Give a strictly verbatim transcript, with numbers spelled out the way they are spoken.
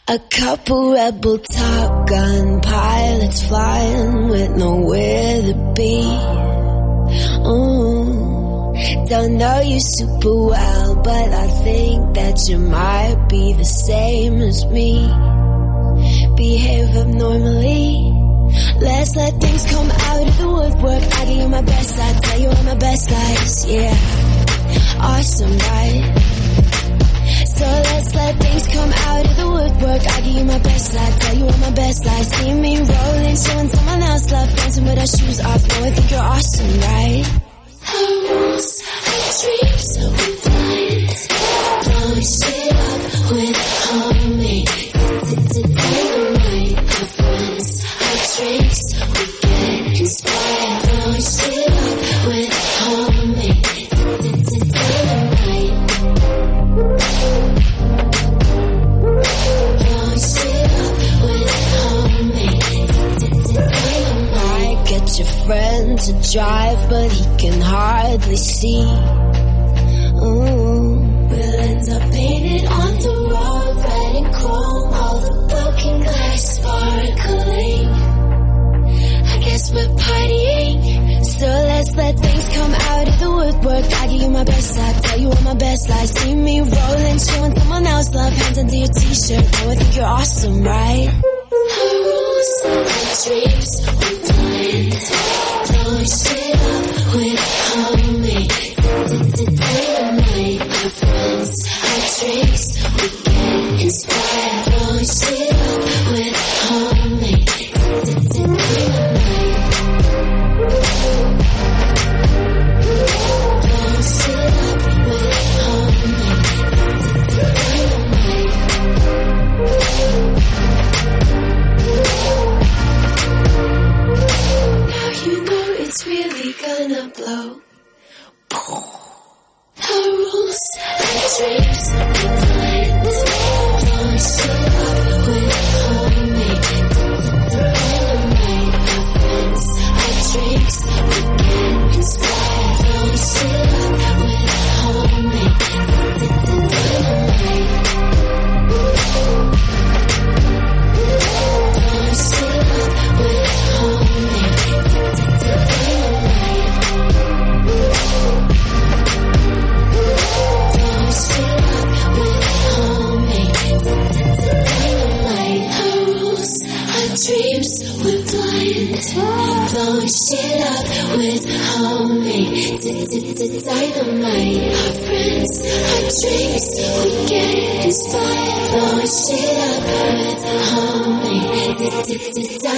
A couple rebel Top Gun pilots flying with nowhere to be. Mm. Don't know you super well, but I think that you might be the same as me. Behave abnormally. Let's let things come out of the woodwork. I give you my best, I tell you all my best lies. Yeah, awesome, right? So let's let things come out of the woodwork. I give you my best life, tell you all my best lies. See me rolling, showing someone else love, dancing with our shoes off. Now I think you're awesome, right? Our rules, our dreams, so we're blind. Blowing shit up with homemade dynamite. Our friends, our drinks, we get inspired. Blowing shit up with homemade dynamite. Your friend to drive, but he can hardly see. Ooh. We'll end up painted on the road, red and chrome, all the broken glass sparkling. I guess we're partying, so let's let things come out of the woodwork. I give you my best life, tell you all my best lies. See me rolling, showing someone else love, hands under your t-shirt. Now I think you're awesome, right? Our rules, our dreams, we're blind. Blowing shit up with homemade dynamite. Our friends, our drinks, we get inspired. Blowing shit up with homemade dynamite. Blowing shit up with homemade dynamite. It's really gonna blow. Our rules, our dreams, we're blind. Blowing shit up with homemade dynamite. Our friends, our drinks, we get inspired. Blowing shit up with homemade dynamite. Blowing shit up with homemade dynamite. Dreams, we're blind. Blowing shit up with homemade dynamite. Our friends, our drinks, we get inspired. Blowing shit up with homemade dynamite.